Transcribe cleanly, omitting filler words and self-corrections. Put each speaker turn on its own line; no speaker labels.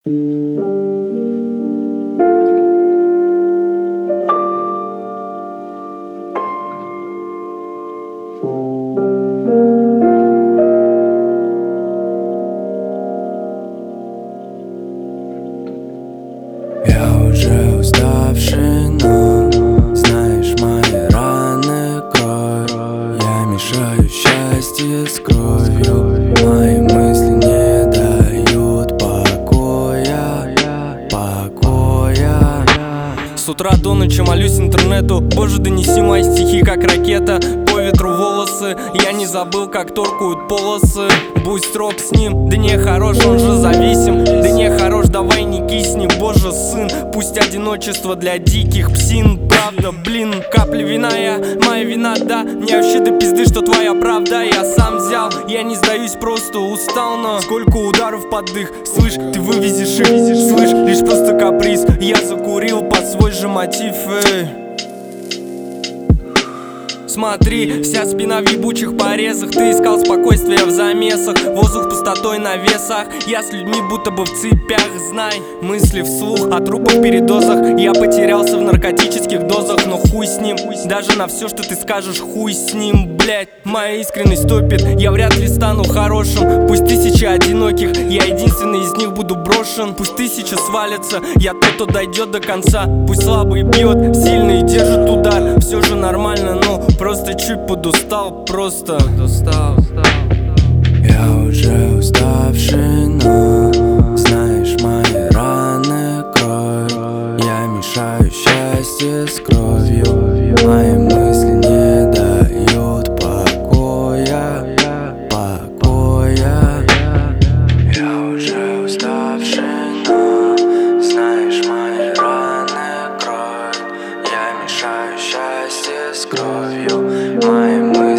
Я уже уставший, но знаешь, мои раны кровь. Я мешаю счастье с кровью. Мои мысли не дают покоя.
С утра до ночи молюсь интернету. Боже, донеси мои стихи, как ракета. По ветру волосы, я не забыл, как торкают полосы. Будь строг с ним, да не хорош, он же зависим. Да не хорош, давай не кисни, боже, сын. Пусть одиночество для диких псин. Правда, блин, капли вина, моя вина, да. Мне вообще до пизды, что твоя правда я сам взял. Я не сдаюсь, просто устал, но сколько ударов под дых. Слышь, ты вывезешь их, слышь, лишь просто каприз. Я закурил под свой же мотив, Смотри, вся спина в ебучих порезах. Ты искал спокойствия в замесах. Воздух пустотой на весах. Я с людьми будто бы в цепях. Знай, мысли вслух о трупах, передозах. Я потерялся в наркотических дозах. Но хуй с ним, даже на все, что ты скажешь, хуй с ним, блять. Моя искренность топит, я вряд ли стану хорошим. Пусть тысячи одиноких, я единственный из них буду брошен. Пусть тысяча свалятся, я тот, кто дойдет до конца. Пусть слабый бьет, сильный держит удар. Все же нормально, но просто чуть подустал, просто
Я уже уставший, но знаешь, мои раны кровь. Я мешаю счастье с кровью. Мои мысли не дают покоя. Я уже уставший, но знаешь, мои раны кровь. Я мешаю счастье с кровью. Мои мысли